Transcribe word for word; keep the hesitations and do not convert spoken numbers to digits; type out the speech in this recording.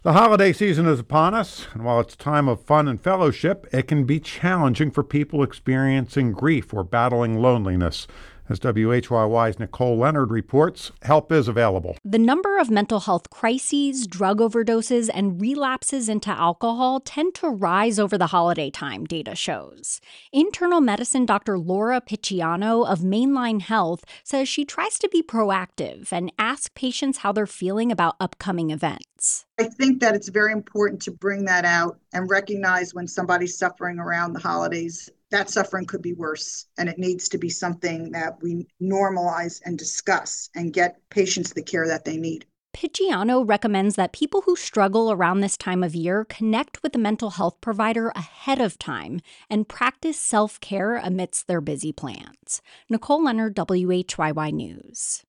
The holiday season is upon us, and while it's a time of fun and fellowship, it can be challenging for people experiencing grief or battling loneliness. As W H Y Y's Nicole Leonard reports, help is available. The number of mental health crises, drug overdoses, and relapses into alcohol tend to rise over the holiday time, data shows. Internal medicine Doctor Laura Picciano of Mainline Health says she tries to be proactive and ask patients how they're feeling about upcoming events. I think that it's very important to bring that out and recognize when somebody's suffering around the holidays. That suffering could be worse, and it needs to be something that we normalize and discuss and get patients the care that they need. Picciano recommends that people who struggle around this time of year connect with a mental health provider ahead of time and practice self-care amidst their busy plans. Nicole Leonard, W H Y Y News.